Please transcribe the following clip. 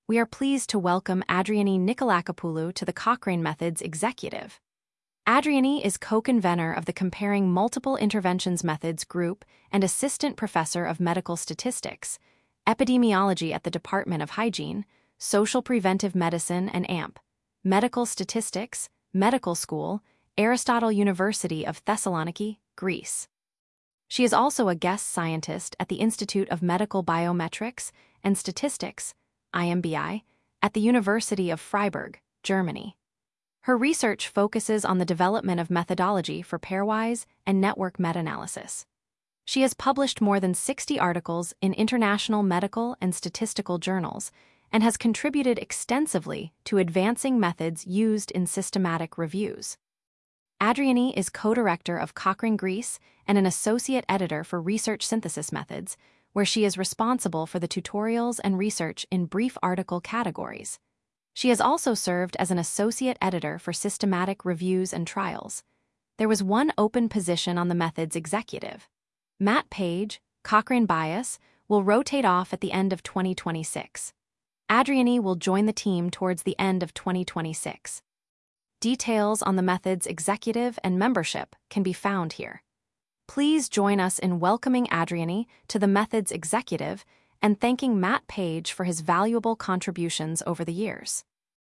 We are pleased to welcome Adriani Nikolakapoulou to the Cochrane Methods Executive. Adriani is co-convenor of the Comparing Multiple Interventions Methods Group and Assistant Professor of Medical Statistics, Epidemiology at the Department of Hygiene, Social Preventive Medicine and AMP, Medical Statistics, Medical School, Aristotle University of Thessaloniki, Greece. She is also a guest scientist at the Institute of Medical Biometrics and Statistics, IMBI, at the University of Freiburg, Germany. Her research focuses on the development of methodology for pairwise and network meta-analysis. She has published more than 60 articles in international medical and statistical journals and has contributed extensively to advancing methods used in systematic reviews. Adriani is co-director of Cochrane Greece and an associate editor for Research Synthesis Methods, where she is responsible for the tutorials and research in brief article categories. She has also served as an associate editor for Systematic Reviews and Trials. There was one open position on the Methods Executive. Matt Page, Cochrane Bias, will rotate off at the end of 2026. Adriani will join the team towards the end of 2026. Details on the Methods Executive and membership can be found here. Please join us in welcoming Adriani to the Methods Executive and thanking Matt Page for his valuable contributions over the years.